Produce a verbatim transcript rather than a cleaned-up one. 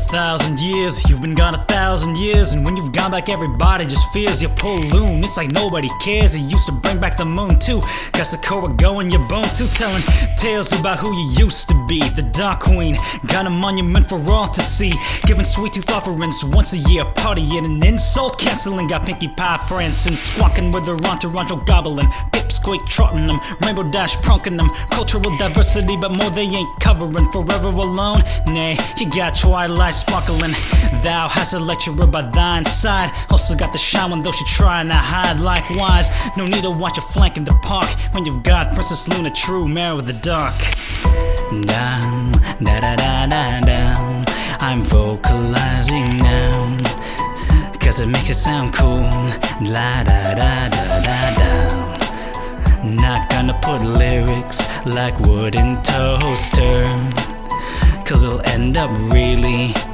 thousand years, you've been gone a thousand years, and when you've gone back everybody just fears your pollution. It's like nobody cares. You used to bring back the moon too, got Sakura going your bone too, telling tales about who you used to be. The Dark Queen got a monument for all to see, giving sweet tooth offerings once a year, partying and insult canceling. Got Pinkie Pie prancing, squawking with her on Toronto gobbling, pipsqueak trotting them, Rainbow Dash pronking them. Cultural diversity, but more they ain't covering. Forever alone, nay, you got Twilight sparkling. Thou hast a lecturer by thine side, also got the shaman though she trying to hide. Likewise, no need to watch a flank in the park when you've got Princess Luna, true mirror of the dark. Down, da da da da down. I'm vocalizing now, cause it makes it sound cool. La da da da da down. Not gonna put lyrics like wooden toaster, cause it'll end up really